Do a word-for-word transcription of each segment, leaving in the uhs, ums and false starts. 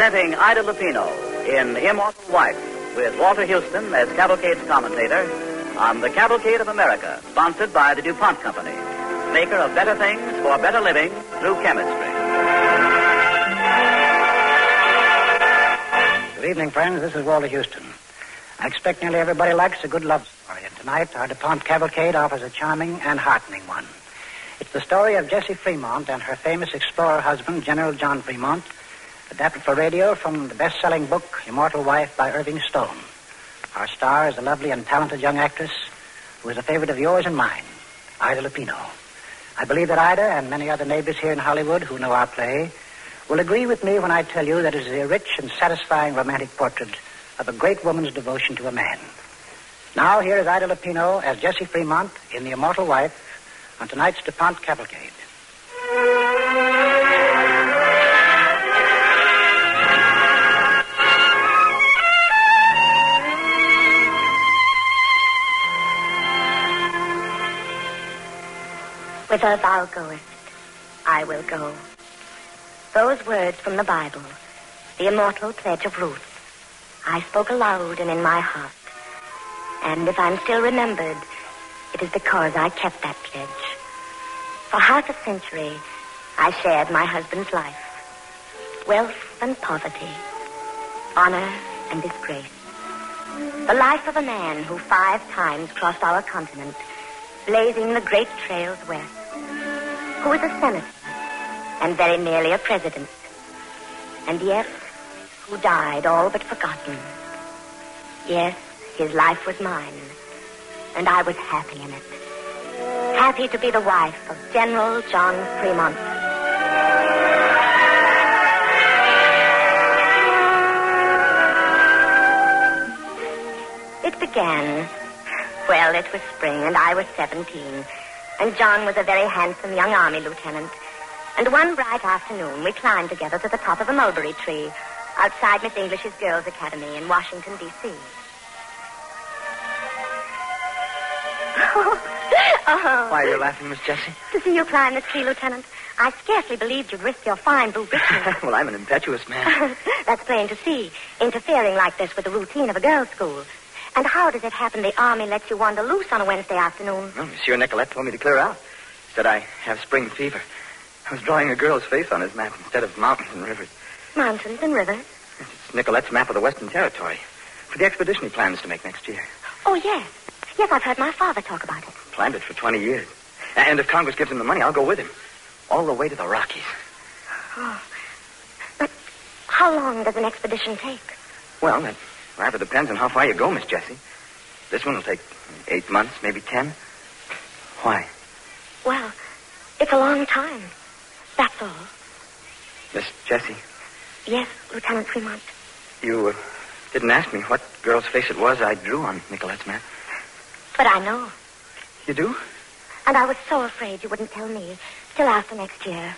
Presenting Ida Lupino in Immortal Wife, with Walter Houston as Cavalcade's commentator on the Cavalcade of America, sponsored by the DuPont Company, maker of better things for better living through chemistry. Good evening, friends. This is Walter Houston. I expect nearly everybody likes a good love story, and tonight our DuPont Cavalcade offers a charming and heartening one. It's the story of Jessie Fremont and her famous explorer husband, General John Fremont, adapted for radio from the best-selling book, Immortal Wife by Irving Stone. Our star is a lovely and talented young actress who is a favorite of yours and mine, Ida Lupino. I believe that Ida and many other neighbors here in Hollywood who know our play will agree with me when I tell you that it is a rich and satisfying romantic portrait of a great woman's devotion to a man. Now, here is Ida Lupino as Jessie Fremont in The Immortal Wife on tonight's DuPont Cavalcade. Whither thou goest, I will go. Those words from the Bible, the immortal pledge of Ruth, I spoke aloud and in my heart. And if I'm still remembered, it is because I kept that pledge. For half a century, I shared my husband's life. Wealth and poverty, honor and disgrace. The life of a man who five times crossed our continent, blazing the great trails west, who was a senator and very nearly a president, and yet who died all but forgotten. Yes, his life was mine, and I was happy in it. Happy to be the wife of General John Fremont. It began, well, it was spring, and I was seventeen, and John was a very handsome young army lieutenant. And one bright afternoon, we climbed together to the top of a mulberry tree outside Miss English's Girls' Academy in Washington, D C Oh. Why are you laughing, Miss Jessie? To see you climb the tree, Lieutenant. I scarcely believed you'd risk your fine blue breeches. Well, I'm an impetuous man. That's plain to see, interfering like this with the routine of a girls' school. And how does it happen the Army lets you wander loose on a Wednesday afternoon? Well, Monsieur Nicolette told me to clear out. Said I have spring fever. I was drawing a girl's face on his map instead of mountains and rivers. Mountains and rivers? It's Nicolette's map of the Western Territory for the expedition he plans to make next year. Oh, yes. Yes, I've heard my father talk about it. Planned it for twenty years. And if Congress gives him the money, I'll go with him. All the way to the Rockies. Oh. But how long does an expedition take? Well, that rather depends on how far you go, Miss Jessie. This one will take eight months, maybe ten. Why? Well, it's a long time. That's all. Miss Jessie. Yes, Lieutenant Fremont. You uh, didn't ask me what girl's face it was I drew on Nicolette's map. But I know. You do? And I was so afraid you wouldn't tell me till after next year.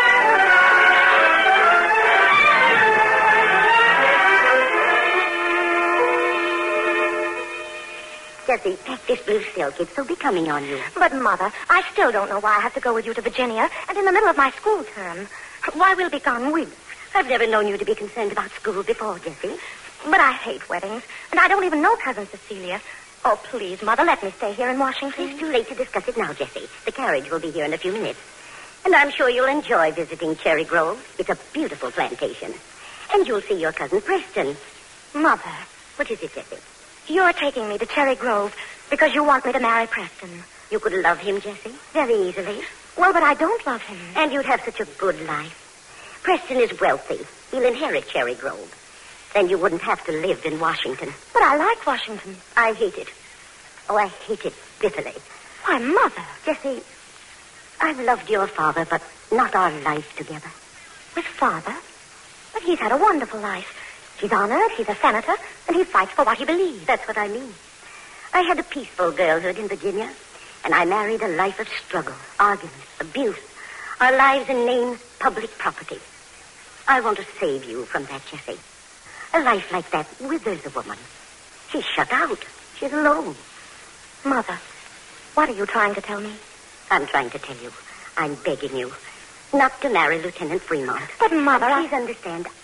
Jessie, pack this blue silk. It's so becoming on you. But, Mother, I still don't know why I have to go with you to Virginia and in the middle of my school term. Why, we'll be gone weeks. I've never known you to be concerned about school before, Jessie. But I hate weddings, and I don't even know Cousin Cecilia. Oh, please, Mother, let me stay here in Washington. It's too late to discuss it now, Jessie. The carriage will be here in a few minutes. And I'm sure you'll enjoy visiting Cherry Grove. It's a beautiful plantation. And you'll see your cousin Preston. Mother. What is it, Jessie? You're taking me to Cherry Grove because you want me to marry Preston. You could love him, Jessie, very easily. Well, but I don't love him. And you'd have such a good life. Preston is wealthy. He'll inherit Cherry Grove. Then you wouldn't have to live in Washington. But I like Washington. I hate it. Oh, I hate it bitterly. Why, Mother. Jessie, I've loved your father, but not our life together. With Father? But he's had a wonderful life. He's honored, he's a senator, and he fights for what he believes. That's what I mean. I had a peaceful girlhood in Virginia, and I married a life of struggle, arguments, abuse. Our lives and names, public property. I want to save you from that, Jessie. A life like that withers a woman. She's shut out. She's alone. Mother, what are you trying to tell me? I'm trying to tell you. I'm begging you not to marry Lieutenant Fremont. But, Mother, and I... please understand,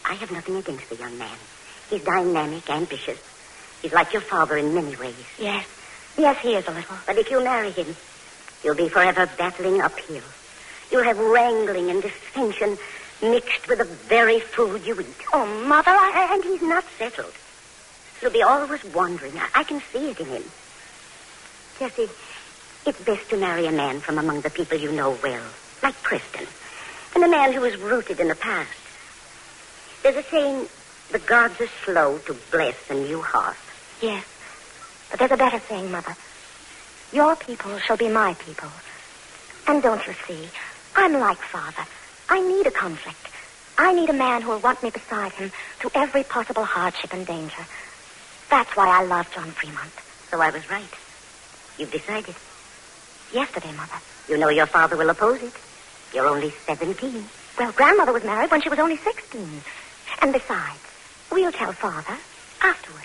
I have nothing against the young man. He's dynamic, ambitious. He's like your father in many ways. Yes. Yes, he is a little. But if you marry him, you'll be forever battling uphill. You'll have wrangling and dissension mixed with the very food you eat. Oh, Mother, I... And he's not settled. He'll be always wandering. I, I can see it in him. Jessie, it's best to marry a man from among the people you know well, like Preston, and a man who is rooted in the past. There's a saying, the gods are slow to bless a new heart. Yes. But there's a better saying, Mother. Your people shall be my people. And don't you see, I'm like Father. I need a conflict. I need a man who will want me beside him through every possible hardship and danger. That's why I love John Fremont. So I was right. You've decided. Yesterday, Mother. You know your father will oppose it. You're only seventeen. Well, Grandmother was married when she was only sixteen. And besides, we'll tell Father afterwards.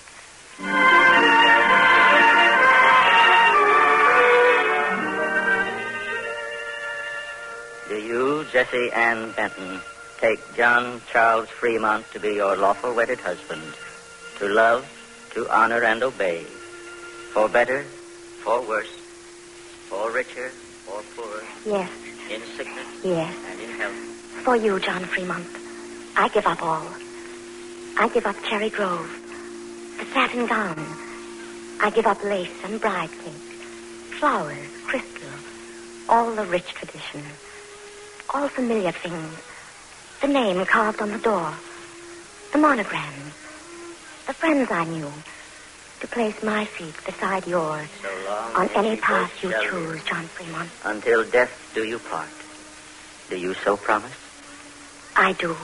Do you, Jessie Ann Benton, take John Charles Fremont to be your lawful wedded husband, to love, to honor, and obey, for better, for worse, for richer, for poorer, Yes, in sickness yes. and in health? For you, John Fremont, I give up all. I give up Cherry Grove, the satin gown. I give up lace and bride cake, flowers, crystal, all the rich tradition, all familiar things, the name carved on the door, the monograms, the friends I knew, to place my feet beside yours So long on as any we path both you shall choose, live. John Fremont. Until death do you part. Do you so promise? I do.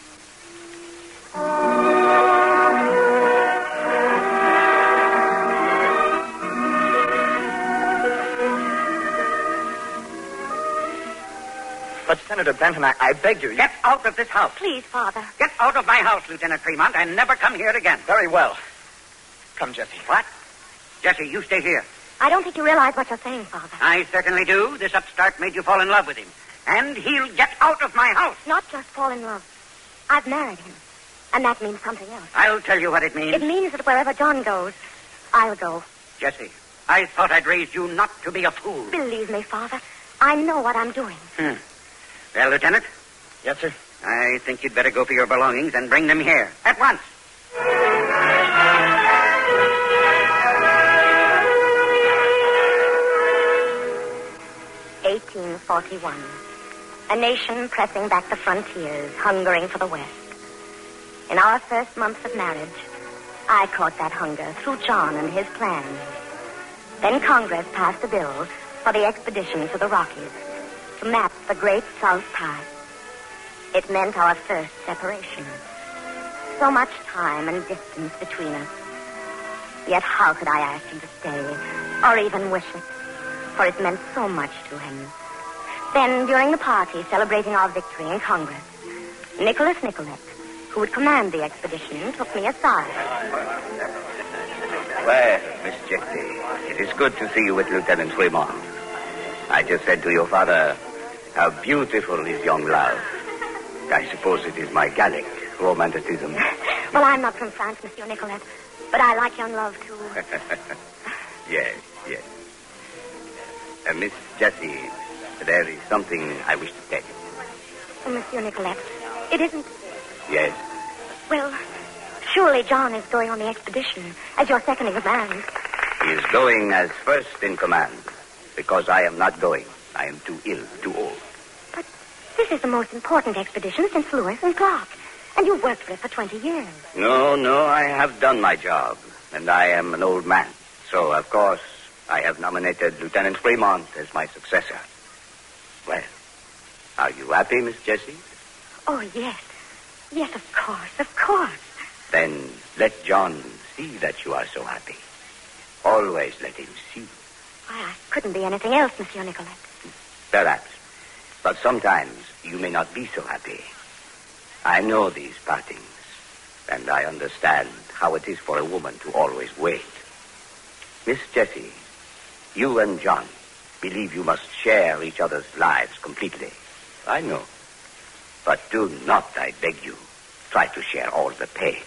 But, Senator Benton, I, I beg you. Get out of this house. Please, Father. Get out of my house, Lieutenant Fremont, and never come here again. Very well. Come, Jessie. What? Jesse, you stay here. I don't think you realize what you're saying, Father. I certainly do. This upstart made you fall in love with him. And he'll get out of my house. Not just fall in love. I've married him. And that means something else. I'll tell you what it means. It means that wherever John goes, I'll go. Jesse, I thought I'd raised you not to be a fool. Believe me, Father. I know what I'm doing. Hmm. Well, Lieutenant, Yes, sir. I think you'd better go for your belongings and bring them here at once. eighteen forty-one. A nation pressing back the frontiers, hungering for the West. In our first months of marriage, I caught that hunger through John and his plans. Then Congress passed a bill for the expedition to the Rockies to map the great South Pass. It meant our first separation. So much time and distance between us. Yet how could I ask him to stay, or even wish it? For it meant so much to him. Then, during the party celebrating our victory in Congress, Nicholas Nicolette, who would command the expedition, took me aside. Well, Miss Jessie, it is good to see you with Lieutenant Fremont. I just said to your father, how beautiful is young love. I suppose it is my Gallic romanticism. Well, I'm not from France, Monsieur Nicolette, but I like young love, too. Yes, yes. Uh, Miss Jessie, there is something I wish to tell you. Oh, Monsieur Nicolette, it isn't... Yes? Well, surely John is going on the expedition as your second in command. He is going as first in command, because I am not going. I am too ill, too old. But this is the most important expedition since Lewis and Clark, and you've worked for it for twenty years. No, no, I have done my job, and I am an old man. So, of course, I have nominated Lieutenant Fremont as my successor. Well, are you happy, Miss Jessie? Oh, yes. Yes, of course, of course. Then let John see that you are so happy. Always let him see. Why, I couldn't be anything else, Monsieur Nicolette. Perhaps. But sometimes you may not be so happy. I know these partings, and I understand how it is for a woman to always wait. Miss Jessie, you and John believe you must share each other's lives completely. I know. But do not, I beg you, try to share all the pay.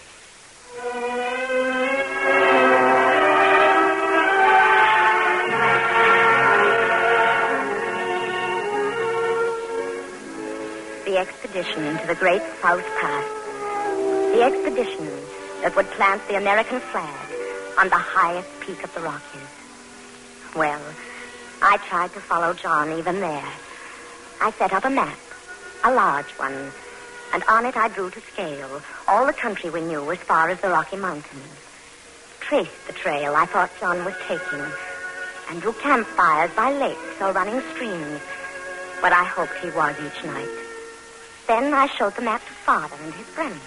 The expedition into the great South Pass. The expedition that would plant the American flag on the highest peak of the Rockies. Well, I tried to follow John even there. I set up a map, a large one, and on it I drew to scale all the country we knew as far as the Rocky Mountains. Traced the trail I thought John was taking, and drew campfires by lakes or running streams, where I hoped he was each night. Then I showed the map to Father and his friends.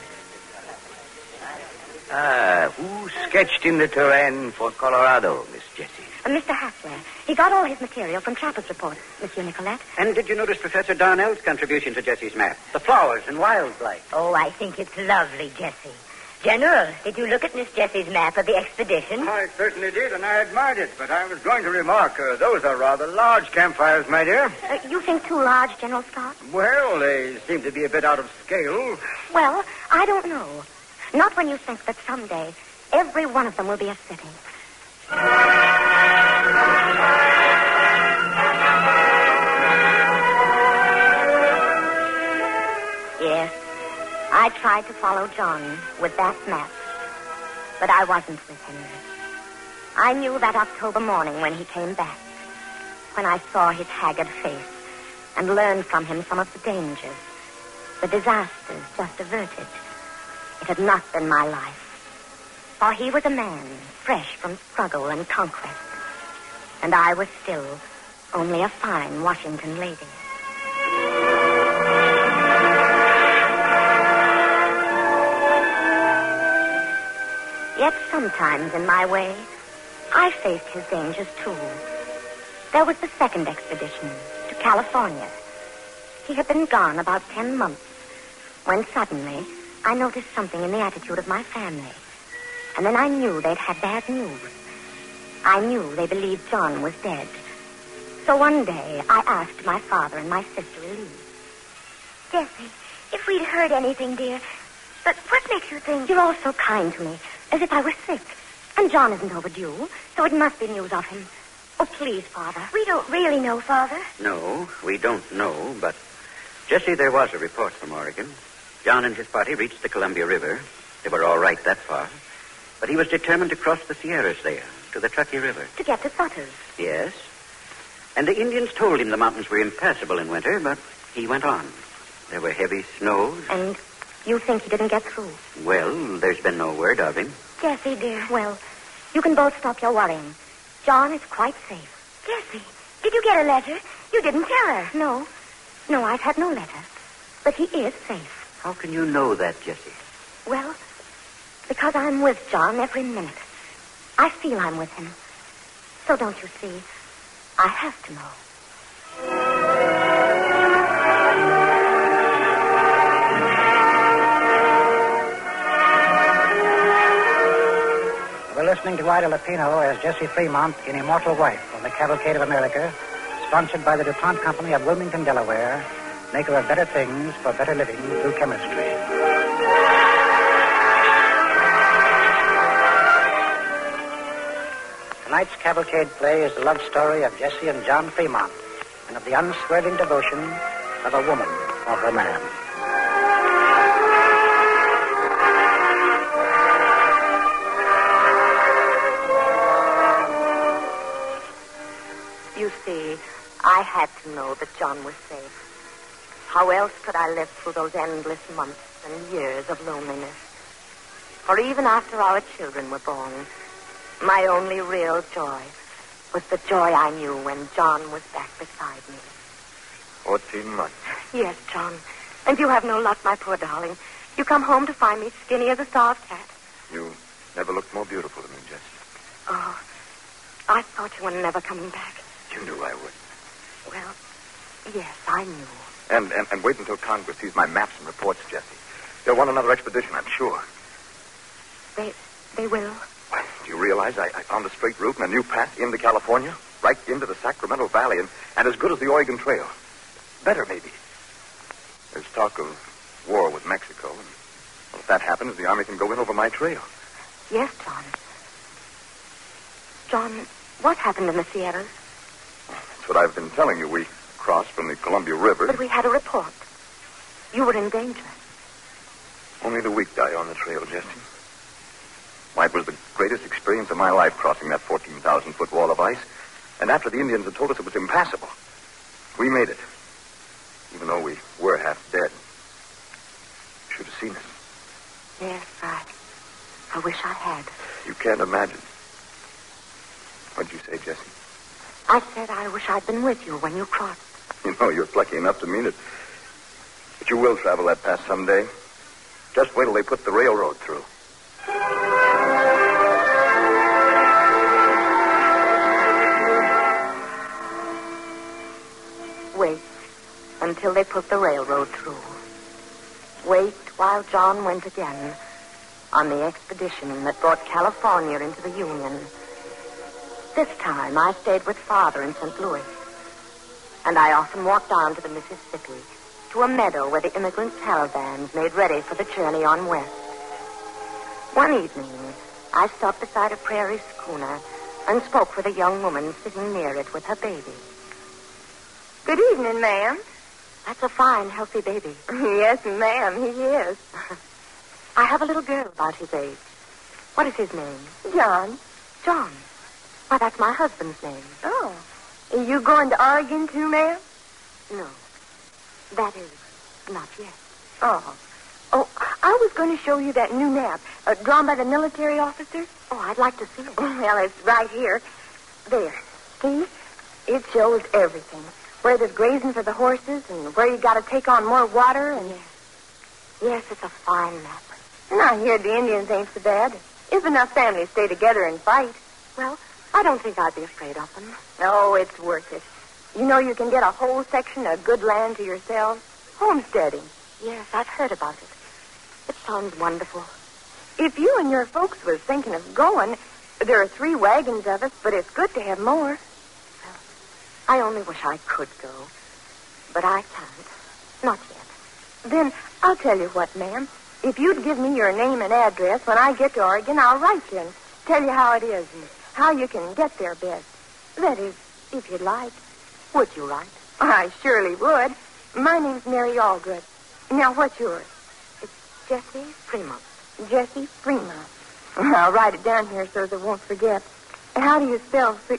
Ah, who sketched in the terrain for Colorado, Miss Jessie? Uh, Mister Hassler. He got all his material from Trapper's report, Monsieur Nicolette. And did you notice Professor Darnell's contribution to Jessie's map? The flowers and wildlife. Oh, I think it's lovely, Jessie. General, did you look at Miss Jessie's map of the expedition? I certainly did, and I admired it. But I was going to remark, uh, those are rather large campfires, my dear. Uh, you think too large, General Scott? Well, they seem to be a bit out of scale. Well, I don't know. Not when you think that someday every one of them will be a city. Yes, I tried to follow John with that map, but I wasn't with him. I knew that October morning when he came back, when I saw his haggard face and learned from him some of the dangers, the disasters just averted. It had not been my life. For he was a man, fresh from struggle and conquest. And I was still only a fine Washington lady. Yet sometimes in my way, I faced his dangers too. There was the second expedition to California. He had been gone about ten months when suddenly I noticed something in the attitude of my family. And then I knew they'd had bad news. I knew they believed John was dead. So one day, I asked my father and my sister Elise. Jessie, if we'd heard anything, dear. But what makes you think... You're all so kind to me, as if I were sick. And John isn't overdue, so it must be news of him. Oh, please, Father. We don't really know, Father. No, we don't know, but... Jessie, there was a report from Oregon. John and his party reached the Columbia River. They were all right that far. But he was determined to cross the Sierras there, to the Truckee River. To get to Sutter's. Yes. And the Indians told him the mountains were impassable in winter, but he went on. There were heavy snows. And you think he didn't get through? Well, there's been no word of him. Jessie, dear. Well, you can both stop your worrying. John is quite safe. Jessie, did you get a letter? You didn't tell her. No. No, I've had no letter. But he is safe. How can you know that, Jessie? Well, because I'm with John every minute. I feel I'm with him. So don't you see, I have to know. We're listening to Ida Lupino as Jessie Fremont in Immortal Wife on the Cavalcade of America, sponsored by the DuPont Company of Wilmington, Delaware, maker of better things for better living through chemistry. Tonight's cavalcade play is the love story of Jessie and John Fremont and of the unswerving devotion of a woman for her man. You see, I had to know that John was safe. How else could I live through those endless months and years of loneliness? For even after our children were born, my only real joy was the joy I knew when John was back beside me. Fourteen months. Yes, John. And you have no luck, my poor darling. You come home to find me skinny as a starved cat. You never looked more beautiful to me, Jessie. Oh, I thought you were never coming back. You knew I would. Well, yes, I knew. And, and, and wait until Congress sees my maps and reports, Jessie. They'll want another expedition, I'm sure. They, they will. Well, do you realize I, I found a straight route and a new path into California? Right into the Sacramento Valley and, and as good as the Oregon Trail. Better, maybe. There's talk of war with Mexico. And Well, if that happens, the Army can go in over my trail. Yes, John. John, what happened in the Sierras? That's what I've been telling you. We crossed from the Columbia River. But we had a report. You were in danger. Only the weak die on the trail, Jesse. Why, it was the greatest experience of my life crossing that fourteen thousand foot wall of ice. And after the Indians had told us it was impassable, we made it. Even though we were half dead. You should have seen us. Yes, I... I wish I had. You can't imagine. What'd you say, Jesse? I said I wish I'd been with you when you crossed. You know, you're plucky enough to mean it. But you will travel that pass someday. Just wait till they put the railroad through. Wait until they put the railroad through. Wait while John went again on the expedition that brought California into the Union. This time I stayed with Father in Saint Louis. And I often walked down to the Mississippi, to a meadow where the immigrant caravans made ready for the journey on west. One evening, I stopped beside a prairie schooner and spoke with a young woman sitting near it with her baby. Good evening, ma'am. That's a fine, healthy baby. Yes, ma'am, he is. I have a little girl about his age. What is his name? John. John. Why, that's my husband's name. Oh. Are you going to Oregon, too, ma'am? No. That is, not yet. Oh. Oh, I was going to show you that new map, uh, drawn by the military officers. Oh, I'd like to see it. Well, it's right here. There. See? It shows everything. Where there's grazing for the horses and where you got to take on more water and... Yes. Yes, it's a fine map. And I hear the Indians ain't so bad. If enough families stay together and fight. Well, I don't think I'd be afraid of them. No, it's worth it. You know you can get a whole section of good land to yourselves. Homesteading. Yes, I've heard about it. It sounds wonderful. If you and your folks was thinking of going, there are three wagons of us, but it's good to have more. Well, I only wish I could go. But I can't. Not yet. Then I'll tell you what, ma'am. If you'd give me your name and address when I get to Oregon, I'll write you and tell you how it is and how you can get there best. That is, if you'd like. Would you write? I surely would. My name's Mary Allgood. Now, what's yours? It's Jessie Fremont. Jessie Fremont. I'll write it down here so that I won't forget. How do you spell Fre...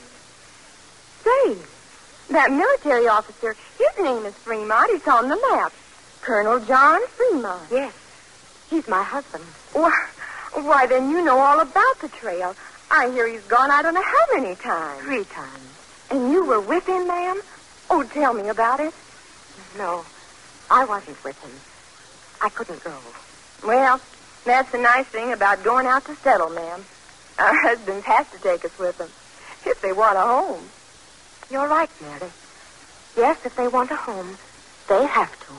Say, that military officer, his name is Fremont. It's on the map. Colonel John Fremont. Yes. He's my husband. Why, why, then you know all about the trail. I hear he's gone I don't know how many times. Three times. And you were with him, ma'am? Oh, tell me about it. No, I wasn't with him. I couldn't go. Well, that's the nice thing about going out to settle, ma'am. Our husbands have to take us with them if they want a home. You're right, Mary. Yes, if they want a home, they have to.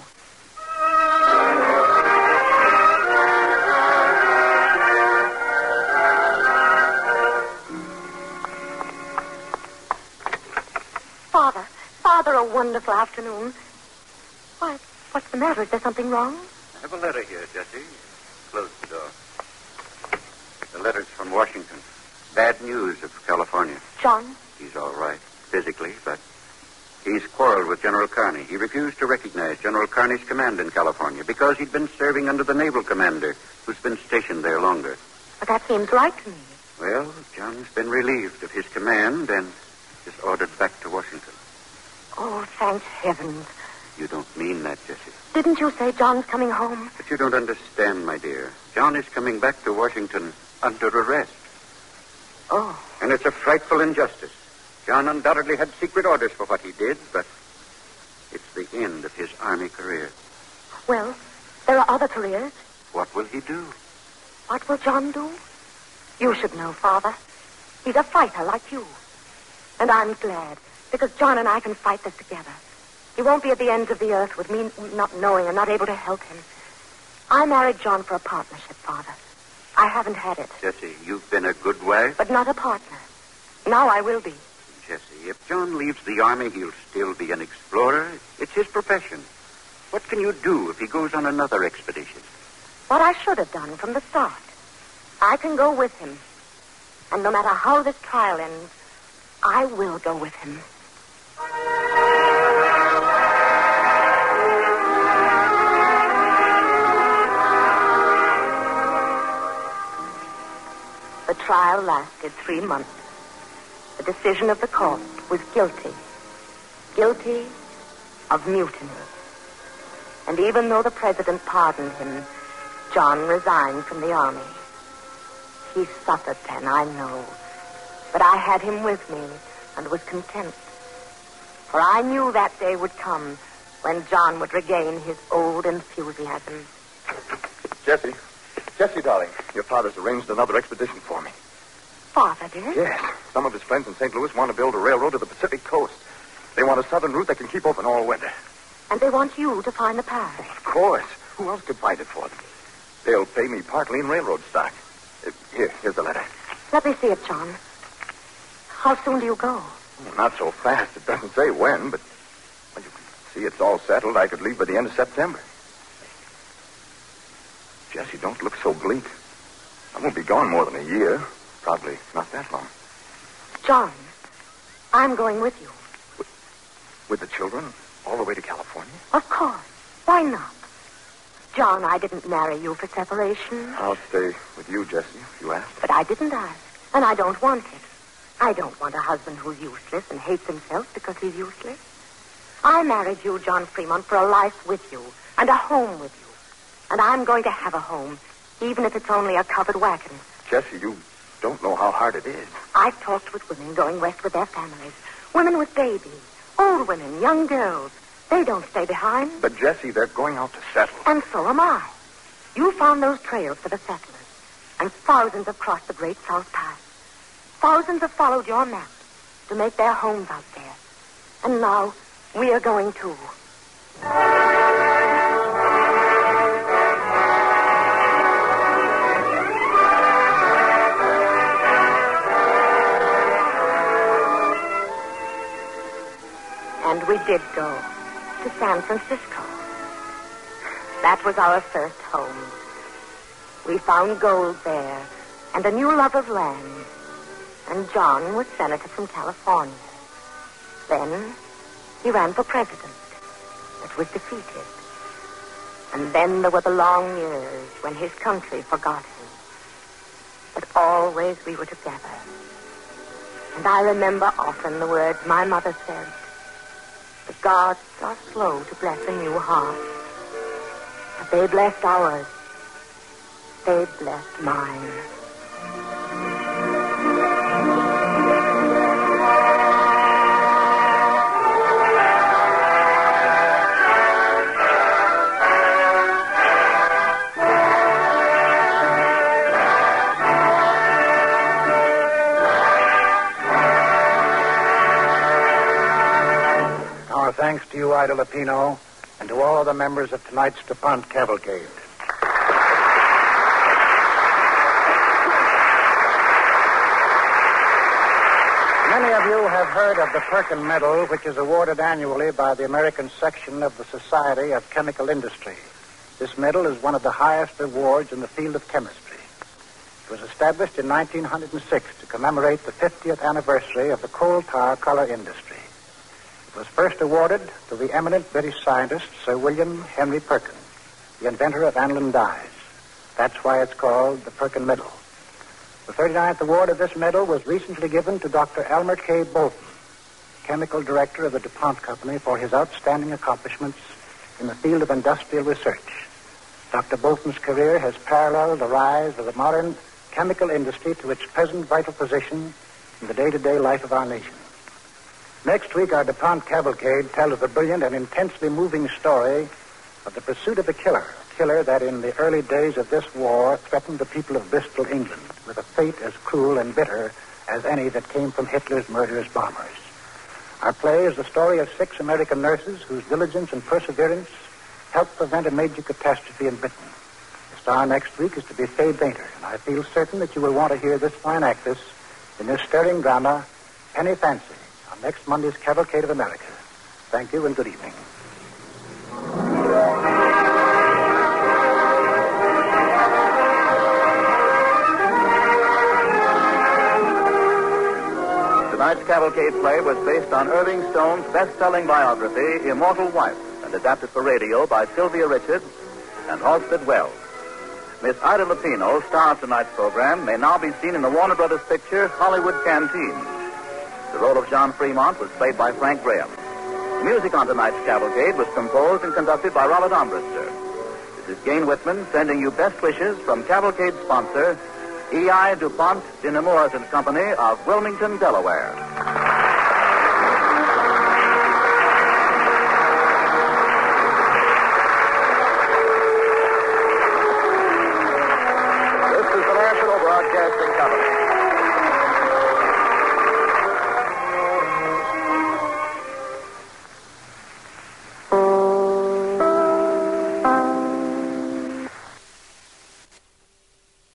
Father, Father, a wonderful afternoon. Why, what's the matter? Is there something wrong? I have a letter here, Jessie. Close the door. The letter's from Washington. Bad news of California. John? He's all right, physically, but he's quarreled with General Kearney. He refused to recognize General Kearney's command in California because he'd been serving under the naval commander who's been stationed there longer. But that seems right to me. Well, John's been relieved of his command and is ordered back to Washington. Oh, thank heavens. You don't mean that, Jessie. Didn't you say John's coming home? But you don't understand, my dear. John is coming back to Washington under arrest. Oh. And it's a frightful injustice. John undoubtedly had secret orders for what he did, but it's the end of his Army career. Well, there are other careers. What will he do? What will John do? You should know, Father. He's a fighter like you. And I'm glad, because John and I can fight this together. He won't be at the ends of the earth with me not knowing and not able to help him. I married John for a partnership, Father. I haven't had it. Jessie, you've been a good wife. But not a partner. Now I will be. Jessie, if John leaves the Army, he'll still be an explorer. It's his profession. What can you do if he goes on another expedition? What I should have done from the start. I can go with him. And no matter how this trial ends, I will go with him. The trial lasted three months. The decision of the court was guilty. Guilty of mutiny. And even though the president pardoned him, John resigned from the army. He suffered then, I know. But I had him with me and was content. For I knew that day would come when John would regain his old enthusiasm. Jessie. Jessie, darling, your father's arranged another expedition for me. Father did? Yes. Some of his friends in Saint Louis want to build a railroad to the Pacific coast. They want a southern route that can keep open all winter. And they want you to find the path. Well, of course. Who else could find it for them? They'll pay me partly in railroad stock. Uh, here, here's the letter. Let me see it, John. How soon do you go? Well, not so fast. It doesn't say when, but when you can see it's all settled, I could leave by the end of September. Jessie, don't look so bleak. I won't be gone more than a year. Probably not that long. John, I'm going with you. With, with the children? All the way to California? Of course. Why not? John, I didn't marry you for separation. I'll stay with you, Jessie, if you ask. But I didn't ask. And I don't want it. I don't want a husband who's useless and hates himself because he's useless. I married you, John Fremont, for a life with you and a home with you. And I'm going to have a home, even if it's only a covered wagon. Jessie, you don't know how hard it is. I've talked with women going west with their families. Women with babies. Old women, young girls. They don't stay behind. But, Jessie, they're going out to settle. And so am I. You found those trails for the settlers. And thousands have crossed the Great South Pass. Thousands have followed your map to make their homes out there. And now we are going too. And we did go to San Francisco. That was our first home. We found gold there and a new love of land. And John was senator from California. Then he ran for president, but was defeated. And then there were the long years when his country forgot him. But always we were together. And I remember often the words my mother said. The gods are slow to bless a new heart. But they blessed ours. They blessed mine. Thanks to you, Ida Lupino, and to all the members of tonight's DuPont Cavalcade. Many of you have heard of the Perkin Medal, which is awarded annually by the American section of the Society of Chemical Industry. This medal is one of the highest awards in the field of chemistry. It was established in nineteen oh six to commemorate the fiftieth anniversary of the coal tar color industry. It was first awarded to the eminent British scientist, Sir William Henry Perkin, the inventor of aniline dyes. That's why it's called the Perkin Medal. The thirty-ninth award of this medal was recently given to Doctor Elmer K. Bolton, chemical director of the DuPont Company, for his outstanding accomplishments in the field of industrial research. Doctor Bolton's career has paralleled the rise of the modern chemical industry to its present vital position in the day-to-day life of our nation. Next week, our DuPont Cavalcade tells the brilliant and intensely moving story of the pursuit of a killer, a killer that in the early days of this war threatened the people of Bristol, England, with a fate as cruel and bitter as any that came from Hitler's murderous bombers. Our play is the story of six American nurses whose diligence and perseverance helped prevent a major catastrophe in Britain. The star next week is to be Fay Bainter, and I feel certain that you will want to hear this fine actress in this stirring drama, Penny Fancy, on next Monday's Cavalcade of America. Thank you and good evening. Tonight's Cavalcade play was based on Irving Stone's best-selling biography, Immortal Wife, and adapted for radio by Sylvia Richards and Halstead Wells. Miss Ida Lupino, star of tonight's program, may now be seen in the Warner Brothers picture Hollywood Canteen. The role of John Fremont was played by Frank Graham. Music on tonight's Cavalcade was composed and conducted by Robert Armbruster. This is Gane Whitman sending you best wishes from Cavalcade sponsor, E I. DuPont de Nemours and Company of Wilmington, Delaware.